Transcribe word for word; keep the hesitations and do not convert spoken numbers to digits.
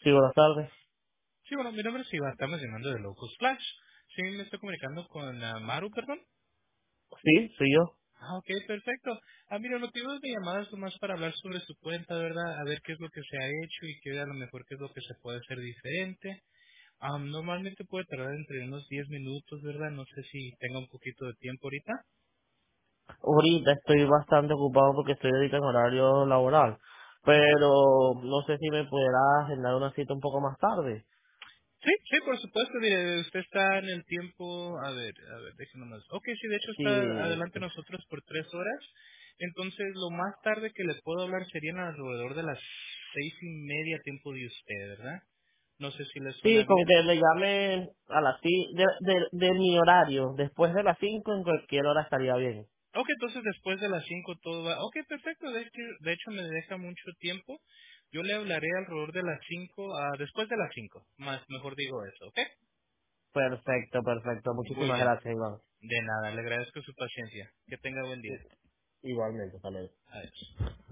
Sí, buenas tardes. Sí, bueno, mi nombre es Iván, estamos llamando de Locus Flash. Sí, me estoy comunicando con ah, Maru, perdón. Sí, soy yo. Ah, ok, perfecto. Ah, mira, el motivo de mi llamada es más para hablar sobre su cuenta, ¿verdad? A ver qué es lo que se ha hecho y qué a lo mejor qué es lo que se puede hacer diferente. Ah, normalmente puede tardar entre unos diez minutos, ¿verdad? No sé si tenga un poquito de tiempo ahorita. Ahorita estoy bastante ocupado porque estoy ahorita en horario laboral. Pero no sé si me podrá agendar una cita un poco más tarde. Sí, sí, por supuesto. Mire, usted está en el tiempo, a ver, a ver, déjenos más. Ok, sí, de hecho está Sí, adelante de nosotros por tres horas. Entonces, lo más tarde que le puedo hablar serían alrededor de las seis y media tiempo de usted, ¿verdad? No sé si le sí, suena con bien. que me llamen a las ci- de, de, de mi horario. Después de las cinco en cualquier hora estaría bien. Ok, entonces después de las cinco todo va. Ok, perfecto. De hecho, de hecho me deja mucho tiempo. Yo le hablaré alrededor de las cinco, a después de las cinco. Más, mejor digo eso, ¿ok? Perfecto, perfecto. Muy Muchísimas bien. gracias, Iván. De nada, le agradezco su paciencia. Que tenga buen día. Igualmente, hasta luego. Adiós.